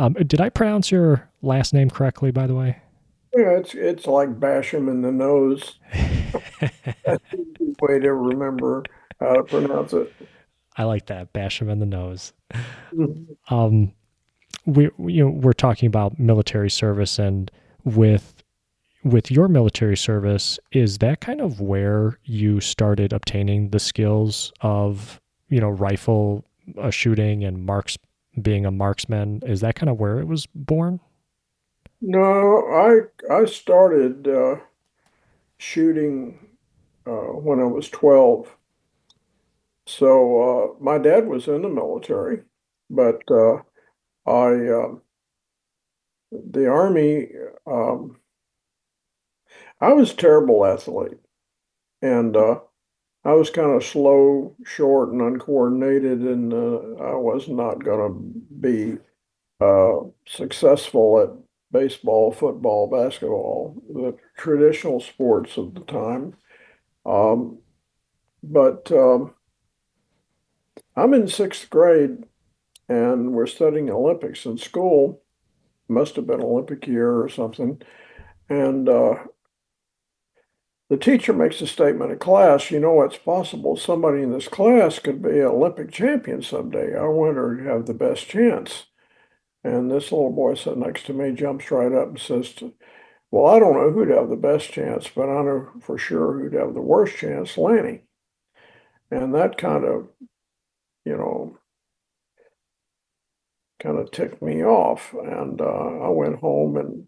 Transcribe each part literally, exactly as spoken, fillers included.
Um, did I pronounce your last name correctly, by the way? Yeah, it's it's like bash him in the nose. That's the easy way to remember how to pronounce it. I like that. Bash him in the nose. Mhm. Um, we you know we're talking about military service, and with with your military service, is that kind of where you started obtaining the skills of you know rifle uh, shooting and marks being a marksman? Is that kind of where it was born? No, I I started uh, shooting uh, when I was twelve. So uh, my dad was in the military, but uh, I uh, the Army. Um, I was a terrible athlete, and uh, I was kind of slow, short, and uncoordinated, and uh, I was not going to be uh, successful at baseball, football, basketball, the traditional sports of the time. Um, but um, I'm in sixth grade, and we're studying Olympics in school. Must have been Olympic year or something. And uh, the teacher makes a statement in class, you know, it's possible somebody in this class could be an Olympic champion someday. I wonder who have the best chance. And this little boy sitting next to me jumps right up and says, to, well, I don't know who'd have the best chance, but I know for sure who'd have the worst chance, Lanny. And that kind of, you know, kind of ticked me off. And uh, I went home and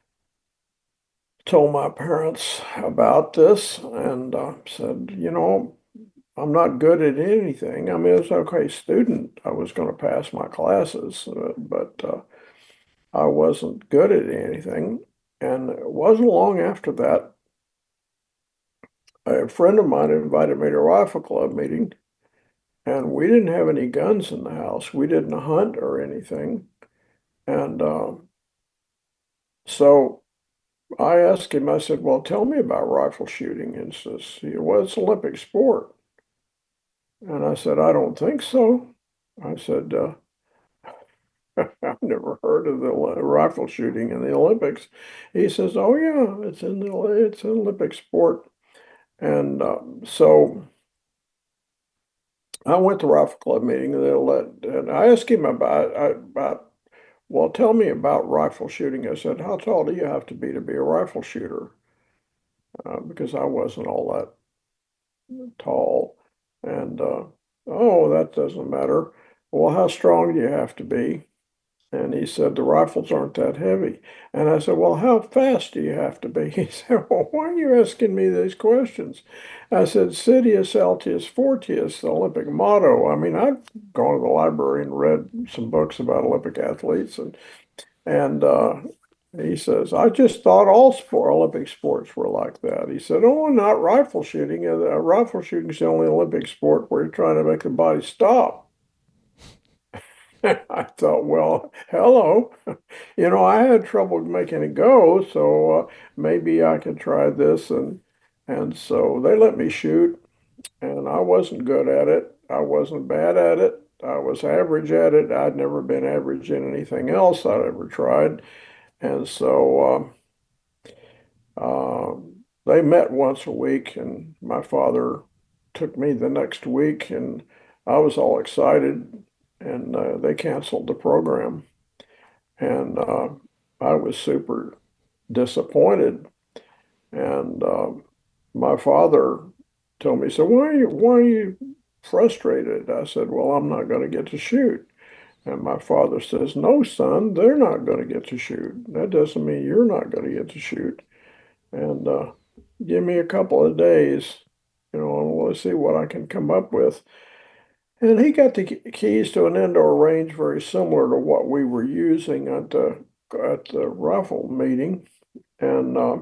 told my parents about this and uh, said, you know, I'm not good at anything. I mean, it's okay student. I was going to pass my classes, uh, but uh, I wasn't good at anything. And it wasn't long after that, a friend of mine invited me to a rifle club meeting, and we didn't have any guns in the house. We didn't hunt or anything. And uh, so I asked him, I said, well, tell me about rifle shooting. And he says, well, it's Olympic sport. And I said, I don't think so. I said, uh, I've never heard of the rifle shooting in the Olympics. He says, "Oh yeah, it's in the it's an Olympic sport." And um, so I went to rifle club meeting, and they let and I asked him about about well, tell me about rifle shooting. I said, "How tall do you have to be to be a rifle shooter?" Uh, because I wasn't all that tall, and uh, oh, that doesn't matter. Well, how strong do you have to be? And he said, the rifles aren't that heavy. And I said, well, how fast do you have to be? He said, well, why are you asking me these questions? I said, Citius, Altius, Fortius, the Olympic motto. I mean, I've gone to the library and read some books about Olympic athletes. And, and uh, he says, I just thought all sport, Olympic sports were like that. He said, oh, not rifle shooting. Uh, rifle shooting is the only Olympic sport where you're trying to make the body stop. I thought, well, hello. You know, I had trouble making it go, so uh, maybe I could try this. And and so they let me shoot, and I wasn't good at it. I wasn't bad at it. I was average at it. I'd never been average in anything else I'd ever tried. And so um, um, they met once a week, and my father took me the next week, and I was all excited, and uh, they canceled the program. And uh, I was super disappointed. And uh, my father told me, so why are you, why are you frustrated? I said, well, I'm not going to get to shoot. And my father says, no, son, they're not going to get to shoot. That doesn't mean you're not going to get to shoot. And uh, give me a couple of days, you know, and we'll see what I can come up with. And he got the keys to an indoor range very similar to what we were using at the at the rifle meeting. And uh,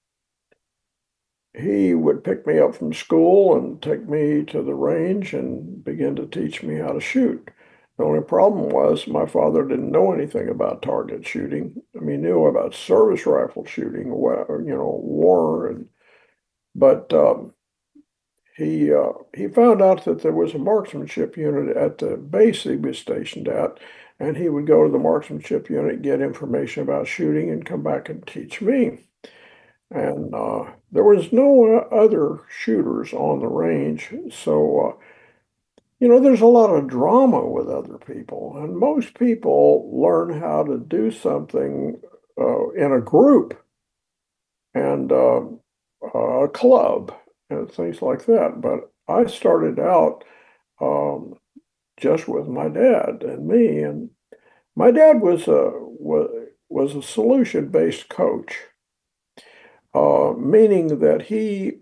he would pick me up from school and take me to the range and begin to teach me how to shoot. The only problem was my father didn't know anything about target shooting. I mean, he knew about service rifle shooting, you know, war, and but um, he uh, he found out that there was a marksmanship unit at the base he was stationed at, and he would go to the marksmanship unit, get information about shooting, and come back and teach me. And uh, there was no uh, other shooters on the range, so uh, you know, there's a lot of drama with other people, and most people learn how to do something uh, in a group and uh, a club and things like that. But I started out um, just with my dad and me, and my dad was a was, was a solution-based coach, uh, meaning that he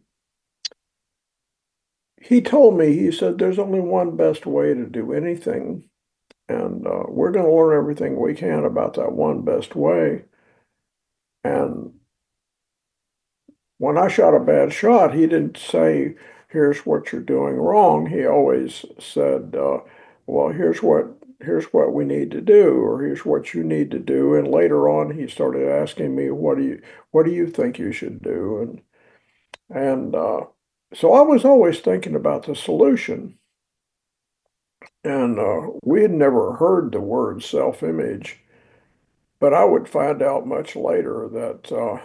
he told me, he said, there's only one best way to do anything, and uh, we're going to learn everything we can about that one best way. And when I shot a bad shot, he didn't say, here's what you're doing wrong. He always said, uh, well, here's what here's what we need to do, or here's what you need to do. And later on, he started asking me, what do you what do you think you should do? And and uh, so I was always thinking about the solution. And uh, we had never heard the word self-image, but I would find out much later that uh,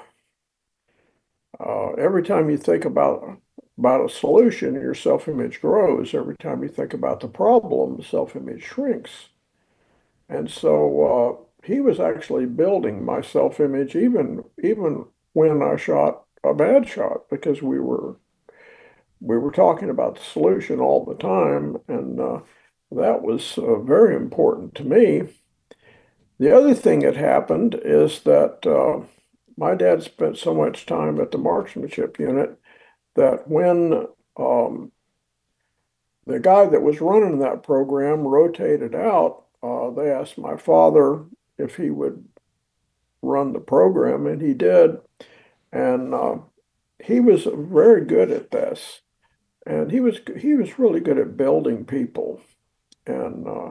uh, every time you think about about a solution, your self-image grows. Every time you think about the problem, self-image shrinks. And so uh, he was actually building my self-image even even when I shot a bad shot, because we were we were talking about the solution all the time, and uh, that was uh, very important to me. The other thing that happened is that uh, my dad spent so much time at the marksmanship unit that when um, the guy that was running that program rotated out, uh, they asked my father if he would run the program, and he did. And uh, he was very good at this, and he was he was really good at building people. And uh,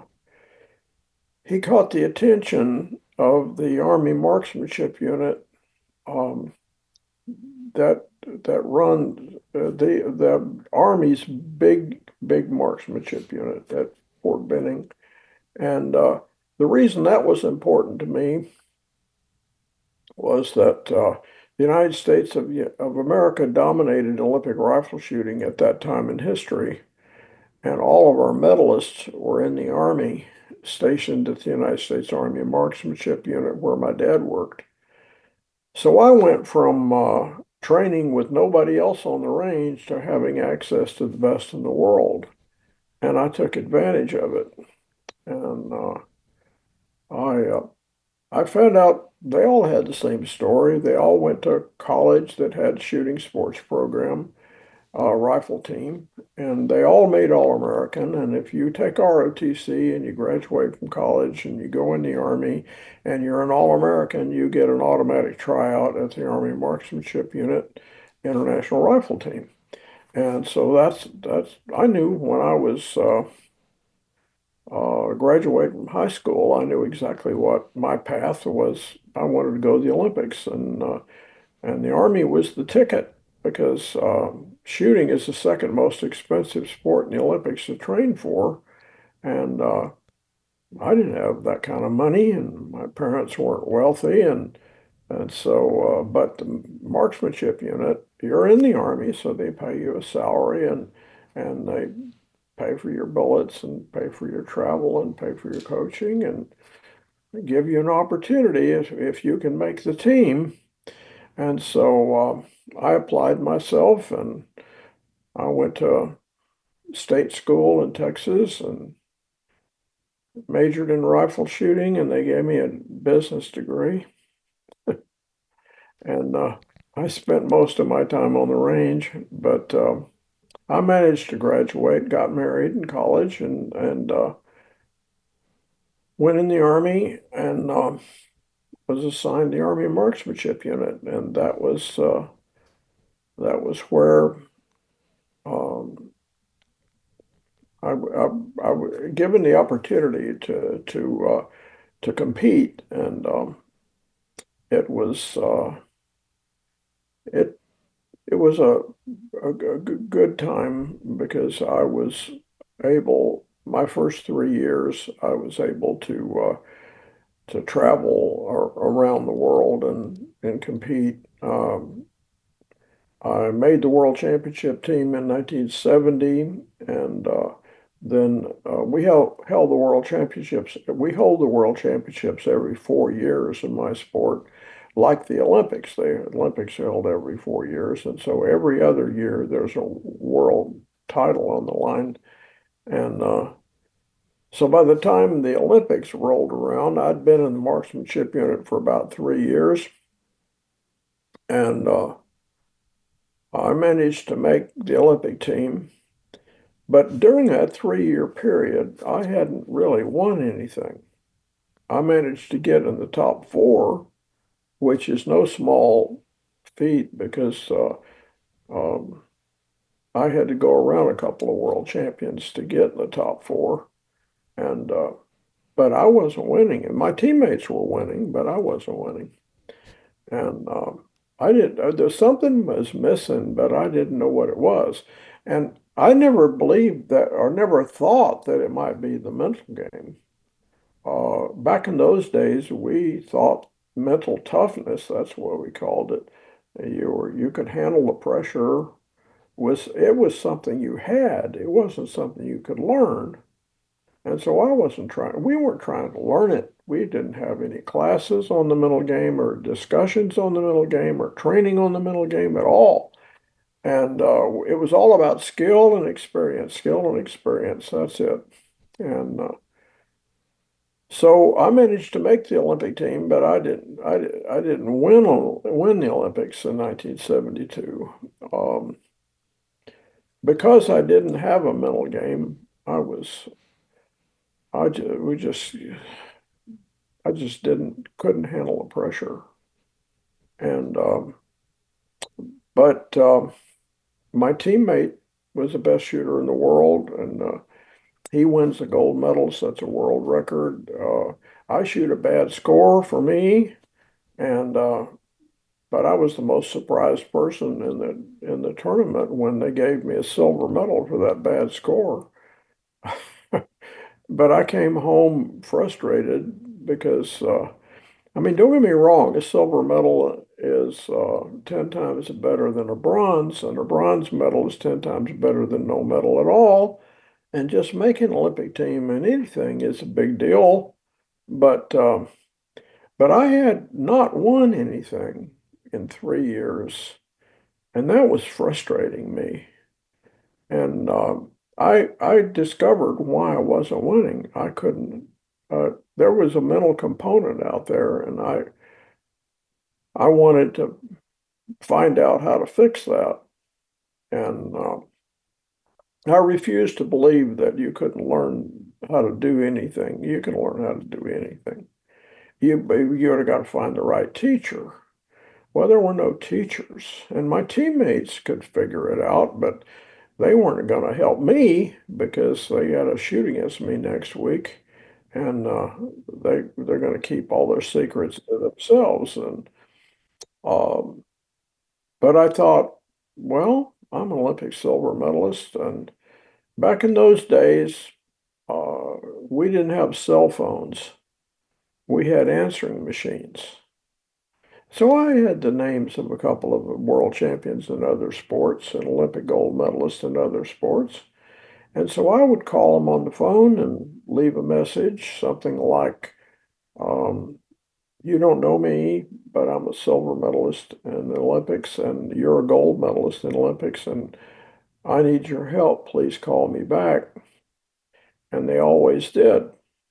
he caught the attention of the Army Marksmanship Unit um, that that run uh, the the Army's big big marksmanship unit at Fort Benning. And uh, the reason that was important to me was that uh, the United States of, of America dominated Olympic rifle shooting at that time in history, and all of our medalists were in the Army, stationed at the United States Army Marksmanship Unit where my dad worked. So I went from uh, training with nobody else on the range to having access to the best in the world, and I took advantage of it. And uh, I uh, I found out they all had the same story. They all went to college that had shooting sports program, uh, rifle team, and they all made All-American. And if you take R O T C and you graduate from college and you go in the Army and you're an All-American, you get an automatic tryout at the Army Marksmanship Unit International Rifle Team. And so that's that's I knew when I was uh, uh, graduated from high school, I knew exactly what my path was. I wanted to go to the Olympics, and uh, and the Army was the ticket, because um, shooting is the second most expensive sport in the Olympics to train for. And uh, I didn't have that kind of money, and my parents weren't wealthy, and and so, uh, but the marksmanship unit, you're in the Army, so they pay you a salary, and and they pay for your bullets and pay for your travel and pay for your coaching and give you an opportunity if, if you can make the team. And so uh, I applied myself, and I went to state school in Texas and majored in rifle shooting, and they gave me a business degree. And uh, I spent most of my time on the range, but uh, I managed to graduate, got married in college, and and uh, went in the Army, and uh, was assigned the Army Marksmanship Unit, and that was uh, that was where um, I, I, I was given the opportunity to to uh, to compete, and um, it was uh, it it was a, a, a good time because I was able. my first three years, I was able to uh, to travel ar around the world and and compete. Um, I made the World Championship team in nineteen seventy, and uh, then uh, we held held the World Championships. We hold the World Championships every four years in my sport, like the Olympics. The Olympics are held every four years, and so every other year there's a world title on the line. And uh, so by the time the Olympics rolled around, I'd been in the marksmanship unit for about three years, and uh, I managed to make the Olympic team. But during that three-year period, I hadn't really won anything. I managed to get in the top four, which is no small feat because uh, um, I had to go around a couple of world champions to get in the top four. And uh, but I wasn't winning, and my teammates were winning, but I wasn't winning. And um, I didn't, uh, there's something was missing, but I didn't know what it was. And I never believed that or never thought that it might be the mental game. Uh, back in those days, we thought mental toughness, that's what we called it. You were, you could handle the pressure was it was something you had. It wasn't something you could learn. And so I wasn't trying, we weren't trying to learn it. We didn't have any classes on the mental game or discussions on the mental game or training on the mental game at all. And uh, it was all about skill and experience, skill and experience. That's it. And uh, so I managed to make the Olympic team, but I didn't. I, I didn't win on, win the Olympics in nineteen seventy-two um, because I didn't have a mental game. I was I just, we just I just didn't couldn't handle the pressure. And um, but um, my teammate was the best shooter in the world, and uh, he wins the gold medal, sets a world record. Uh, I shoot a bad score for me, and uh, but I was the most surprised person in the in the tournament when they gave me a silver medal for that bad score. But I came home frustrated because uh, I mean, don't get me wrong, a silver medal is uh, ten times better than a bronze, and a bronze medal is ten times better than no medal at all. And just making an Olympic team in anything is a big deal. But um, but I had not won anything in three years, and that was frustrating me. And um, I I discovered why I wasn't winning. I couldn't. Uh, there was a mental component out there, and I I wanted to find out how to fix that. And uh, I refused to believe that you couldn't learn how to do anything. You can learn how to do anything. You you would have got to find the right teacher. Well, there were no teachers, and my teammates could figure it out, but they weren't going to help me because they got a shoot against me next week, and uh, they they're going to keep all their secrets to themselves. And um, but I thought, well, I'm an Olympic silver medalist, and back in those days, uh, we didn't have cell phones. We had answering machines. So I had the names of a couple of world champions in other sports and Olympic gold medalists in other sports. And so I would call them on the phone and leave a message, something like, um, you don't know me, but I'm a silver medalist in the Olympics, and you're a gold medalist in the Olympics, and I need your help. Please call me back. And they always did.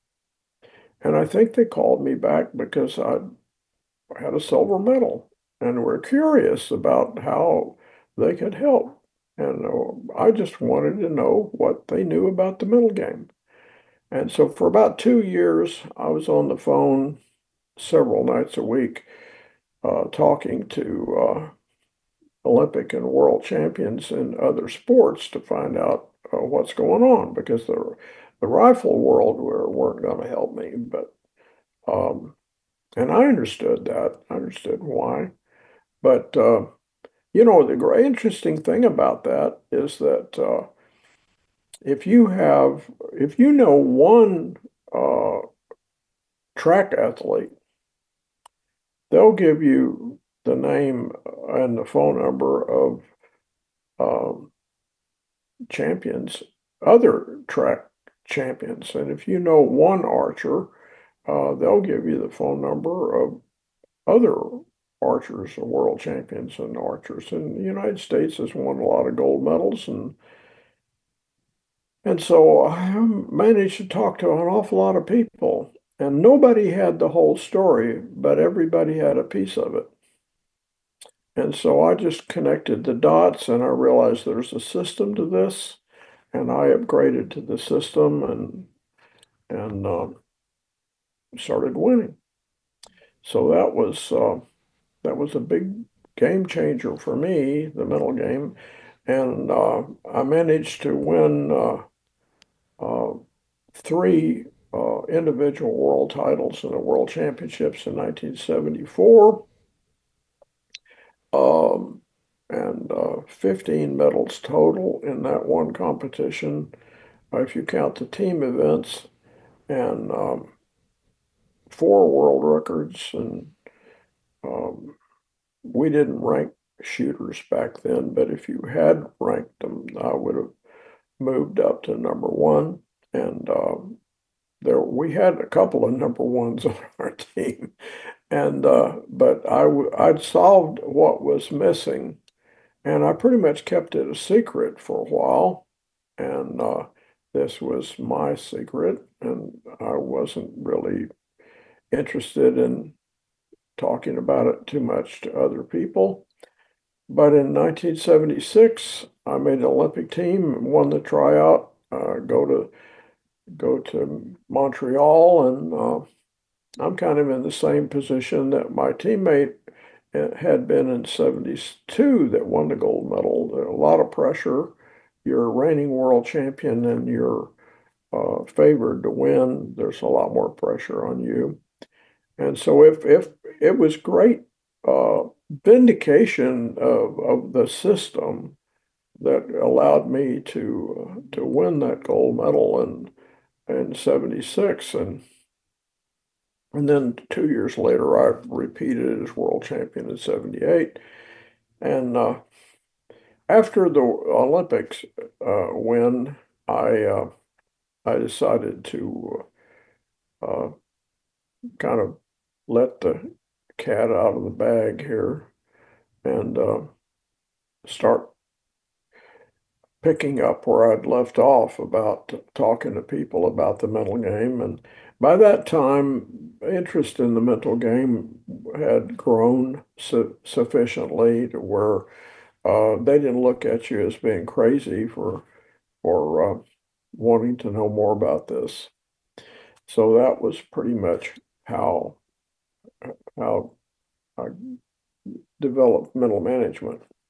And I think they called me back because I had a silver medal and were curious about how they could help. And uh, I just wanted to know what they knew about the middle game. And so for about two years, I was on the phone several nights a week uh, talking to uh, Olympic and world champions in other sports to find out uh, what's going on because the, the rifle world were, weren't going to help me. But um, and I understood that. I understood why. But uh, you know, the great interesting thing about that is that uh, if you have, if you know one uh, track athlete, they'll give you the name and the phone number of um, champions, other track champions. And if you know one archer, uh, they'll give you the phone number of other archers, world champions and archers. And the United States has won a lot of gold medals, and and so I managed to talk to an awful lot of people, and nobody had the whole story, but everybody had a piece of it. And so I just connected the dots, and I realized there's a system to this, and I upgraded to the system and and um, started winning. So that was uh, that was a big game changer for me, the mental game, and uh, I managed to win uh, uh, three uh, individual world titles in the World Championships in nineteen seventy-four, um, and uh, fifteen medals total in that one competition, uh, if you count the team events, and um, four world records. And um, we didn't rank shooters back then, but if you had ranked them, I would have moved up to number one. And um, there we had a couple of number ones on our team, and uh, but I w I'd solved what was missing, and I pretty much kept it a secret for a while, and uh, this was my secret, and I wasn't really interested in talking about it too much to other people. But in nineteen seventy-six, I made an Olympic team, won the tryout, uh, go to go to Montreal, and uh, I'm kind of in the same position that my teammate uh, had been in seventy-two that won the gold medal. There a lot of pressure. You're a reigning world champion and you're uh, favored to win. There's a lot more pressure on you. And so if if it was great uh, vindication of, of the system that allowed me to uh, to win that gold medal in in seventy-six, and and then two years later I repeated as world champion in seventy-eight. And uh, after the Olympics uh, win, I uh, I decided to uh, kind of let the cat out of the bag here and uh, start picking up where I'd left off about talking to people about the mental game. And by that time, interest in the mental game had grown su sufficiently to where uh, they didn't look at you as being crazy for for uh, wanting to know more about this. So that was pretty much how how I developed mental management.